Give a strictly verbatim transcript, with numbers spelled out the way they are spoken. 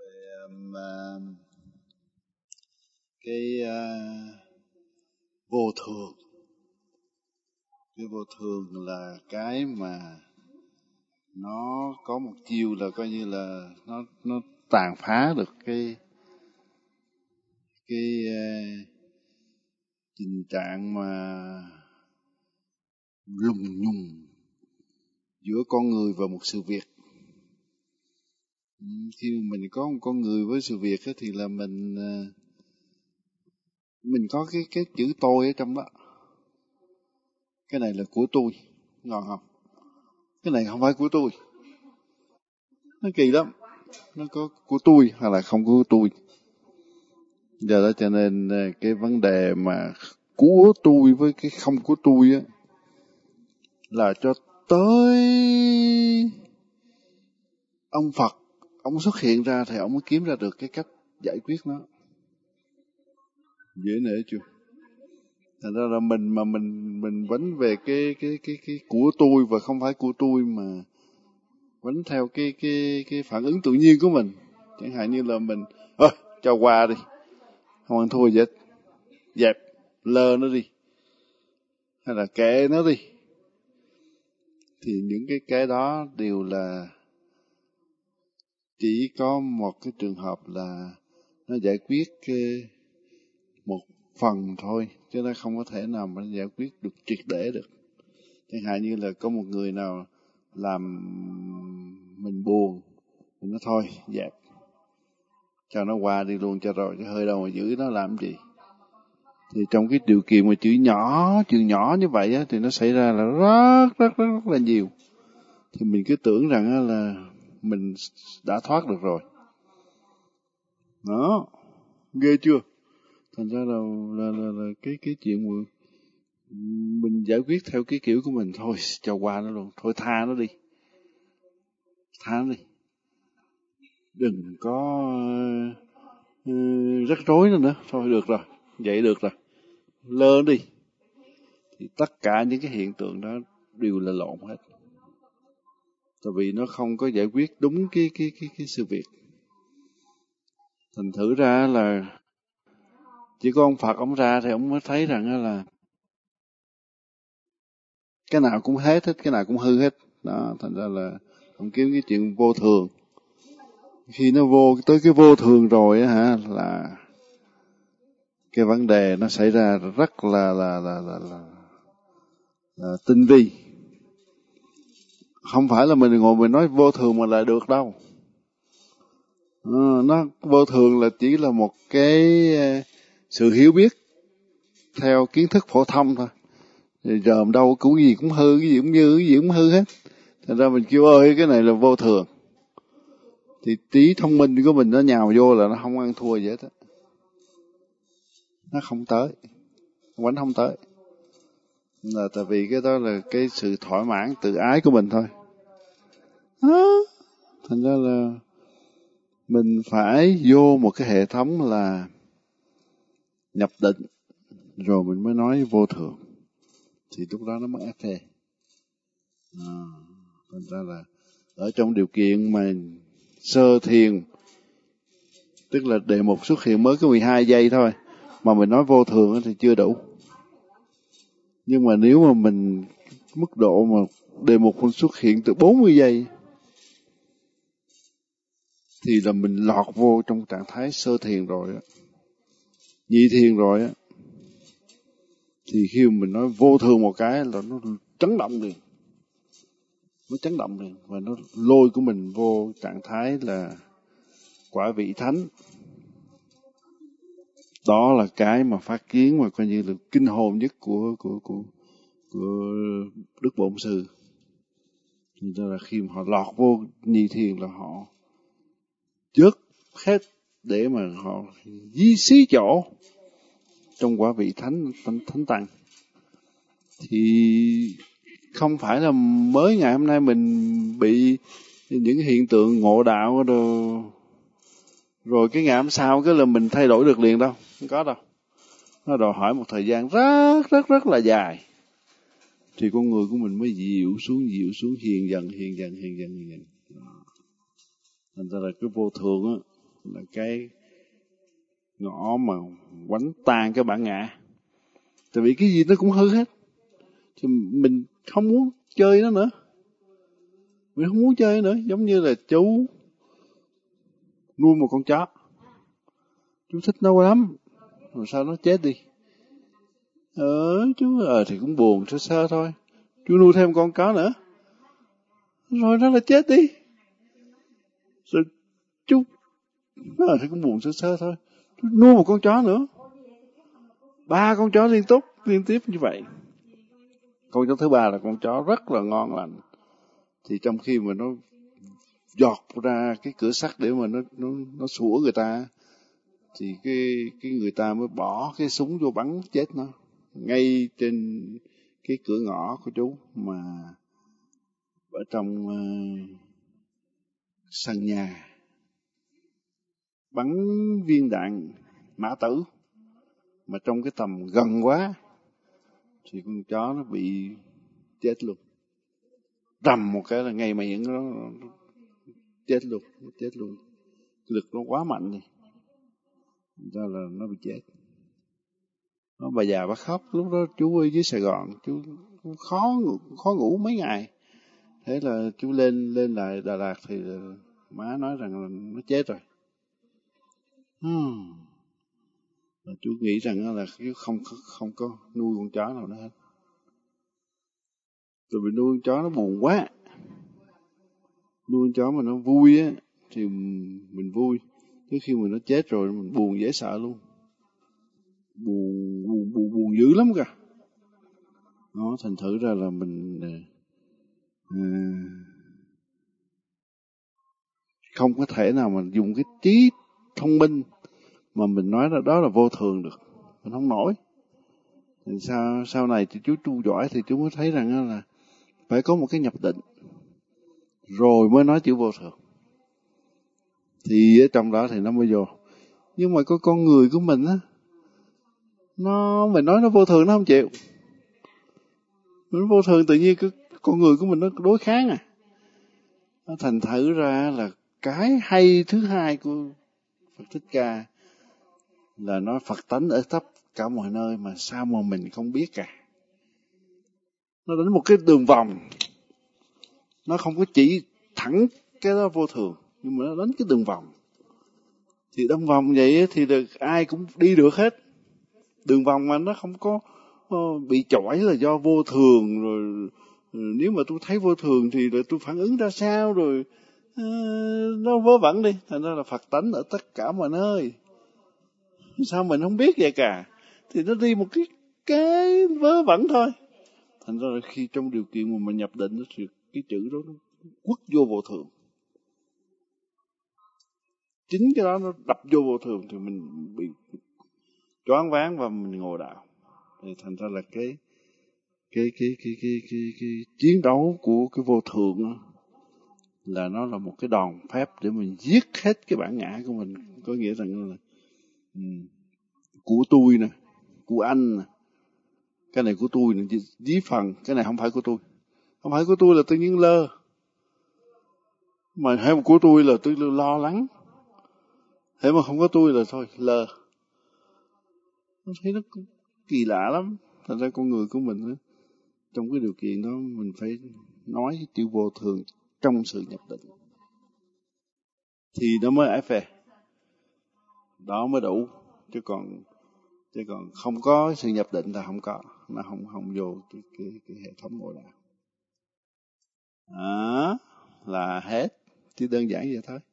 um, uh, cái uh, vô thường. Cái vô thường là cái mà nó có một chiều là coi như là nó nó tàn phá được cái cái uh, tình trạng mà lùng nhùng giữa con người và một sự việc. Khi mình có một con người với sự việc ấy, thì là mình uh, mình có cái cái chữ tôi ở trong đó. Cái này là của tôi, ngon không? Cái này không phải của tôi. Nó kỳ lắm. Nó có của tôi hay là không của tôi. Giờ đó cho nên cái vấn đề mà của tôi với cái không của tôi á là cho tới ông Phật, ông xuất hiện ra thì ông mới kiếm ra được cái cách giải quyết nó. Dễ nể chưa? Thành ra là mình mà mình mình vấn về cái cái cái cái của tôi và không phải của tôi, mà vấn theo cái cái cái phản ứng tự nhiên của mình. Chẳng hạn như là mình ơi cho qua đi, không ăn thua gì hết, dẹp lơ nó đi, hay là kệ nó đi, thì những cái cái đó đều là chỉ có một cái trường hợp là nó giải quyết cái một phần thôi, chứ nó không có thể nào mà giải quyết được triệt để được. Chẳng hạn như là có một người nào làm mình buồn thì nó thôi dẹp, cho nó qua đi luôn cho rồi, chứ hơi đâu mà giữ nó làm gì. Thì trong cái điều kiện mà chữ nhỏ chữ nhỏ như vậy á, thì nó xảy ra là rất rất rất, rất là nhiều. Thì mình cứ tưởng rằng là mình đã thoát được rồi. Đó, ghê chưa? Thành ra là là, là, là cái cái chuyện mà mình giải quyết theo cái kiểu của mình, thôi cho qua nó luôn, thôi tha nó đi, tha nó đi, đừng có uh, rắc rối nữa nữa, thôi được rồi, vậy được rồi, lơ đi. Thì tất cả những cái hiện tượng đó đều là lộn hết, tại vì nó không có giải quyết đúng cái cái cái cái sự việc. Thành thử ra là chỉ có ông Phật ông ra thì ông mới thấy rằng là cái nào cũng hết hết, cái nào cũng hư hết. Đó, thành ra là ông kiếm cái chuyện vô thường. Khi nó vô tới cái vô thường rồi á hả, là cái vấn đề nó xảy ra rất là là là là, là, là tinh vi. Không phải là mình ngồi mình nói vô thường mà là được đâu. À, nó vô thường là chỉ là một cái sự hiểu biết theo kiến thức phổ thông thôi. Rồi dòm đâu cũng gì cũng hư, cái gì cũng như, cái gì cũng hư hết. Thành ra mình kêu ơi cái này là vô thường. Thì trí thông minh của mình nó nhào vô là nó không ăn thua gì hết á. Nó không tới, quánh không tới. Là tại vì cái đó là cái sự thỏa mãn tự ái của mình thôi. À, thành ra là mình phải vô một cái hệ thống là nhập định, rồi mình mới nói vô thường. Thì lúc đó nó mới ép phê. À, thành ra là ở trong điều kiện mà sơ thiền, tức là đề mục xuất hiện mới có mười hai giây thôi, mà mình nói vô thường thì chưa đủ. Nhưng mà nếu mà mình mức độ mà đề mục mình xuất hiện từ bốn mươi giây thì là mình lọt vô trong trạng thái sơ thiền rồi á, nhị thiền rồi á. Thì khi mà mình nói vô thường một cái là nó chấn động liền. Nó chấn động liền và nó lôi của mình vô trạng thái là quả vị thánh. Đó là cái mà phát kiến mà coi như là kinh hồn nhất của của của của Đức Bổn Sư. Thì đó là khi mà họ lọt vô nhị thiền là họ chớt hết để mà họ di xí chỗ trong quả vị thánh thánh, thánh tăng. Thì không phải là mới ngày hôm nay mình bị những hiện tượng ngộ đạo rồi, rồi cái ngày hôm sau cái là mình thay đổi được liền đâu, không có đâu. Nó đòi hỏi một thời gian rất rất rất là dài thì con người của mình mới dịu xuống dịu xuống hiền dần hiền dần hiền dần hiền dần. Thành ra là cái vô thường á, là cái ngõ mà quánh tan cái bản ngã. Tại vì cái gì nó cũng hư hết, thì mình không muốn chơi nó nữa, mình không muốn chơi nữa. Giống như là chú nuôi một con chó, chú thích nó lắm, rồi sao nó chết đi, ờ chú ờ thì cũng buồn sơ sơ thôi. Chú nuôi thêm con chó nữa, rồi nó là chết đi, rồi chú ờ thì cũng buồn sơ sơ thôi. Chú nuôi một con chó nữa, ba con chó liên tục liên tiếp như vậy. Con chó thứ ba là con chó rất là ngon lành, thì trong khi mà nó giọt ra cái cửa sắt để mà nó nó nó sủa người ta, thì cái cái người ta mới bỏ cái súng vô bắn chết nó ngay trên cái cửa ngõ của chú, mà ở trong uh, sân nhà, bắn viên đạn mã tử mà trong cái tầm gần quá thì con chó nó bị chết luôn, rầm một cái là ngay miệng nó, nó chết luôn, nó chết luôn, lực nó quá mạnh đi, ra là nó bị chết. Nó bà già bà khóc, lúc đó chú ở dưới Sài Gòn, chú khó khó ngủ mấy ngày. Thế là chú lên lên lại Đà Lạt thì má nói rằng là nó chết rồi. Hmm. Và chú nghĩ rằng là chú không không có nuôi con chó nào nữa hết. Rồi mình nuôi con chó nó buồn quá. Nuôi con chó mà nó vui á thì mình vui, chứ khi mà nó chết rồi mình buồn dễ sợ luôn. Buồn buồn buồn, buồn dữ lắm kìa. Nó thành thử ra là mình à, không có thể nào mà dùng cái trí thông minh mà mình nói là đó là vô thường được, mình không nổi. Thì sau sau này thì chú tu giỏi thì chú mới thấy rằng là phải có một cái nhập định rồi mới nói chữ vô thường, thì ở trong đó thì nó mới vô. Nhưng mà có con người của mình á, nó mình nói nó vô thường nó không chịu. Nó vô thường tự nhiên cái con người của mình nó đối kháng à. Nó thành thử ra là cái hay thứ hai của Phật Thích Ca là nói Phật tánh ở khắp cả mọi nơi mà sao mà mình không biết cả. Nó đánh một cái đường vòng, nó không có chỉ thẳng cái đó vô thường, nhưng mà nó đánh cái đường vòng. Thì đường vòng vậy thì được ai cũng đi được hết. Đường vòng mà nó không có bị chỏi là do vô thường rồi. Nếu mà tôi thấy vô thường thì rồi tôi phản ứng ra sao rồi à, nó vớ vẩn đi. Thành ra là Phật tánh ở tất cả mọi nơi, sao mình không biết vậy cả. Thì nó đi một cái cái vớ vẩn thôi. Thành ra là khi trong điều kiện mà mình nhập định thì cái chữ đó nó quất vô vô thường. Chính cái đó nó đập vô vô thường thì mình bị choáng váng và mình ngồi đạo. Thì thành ra là cái cái cái cái cái cái, cái chiến đấu của cái vô thường đó, là nó là một cái đòn phép để mình giết hết cái bản ngã của mình. Có nghĩa rằng là um, của tôi nè, của anh nè, cái này của tôi nè, dí phần cái này không phải của tôi. Không phải của tôi là tự nhiên lơ, mà hay một của tôi là tôi lo lắng. Thế mà không có tôi là thôi lơ. Nó thấy nó kỳ lạ lắm. Thành ra con người của mình đó, trong cái điều kiện đó mình phải nói chữ vô thường trong sự nhập định thì nó mới ái phê, đó mới đủ. Chứ còn chứ còn không có sự nhập định là không có, nó không không vô cái cái, cái hệ thống ngộ đạo. Đó là hết, chỉ đơn giản vậy thôi.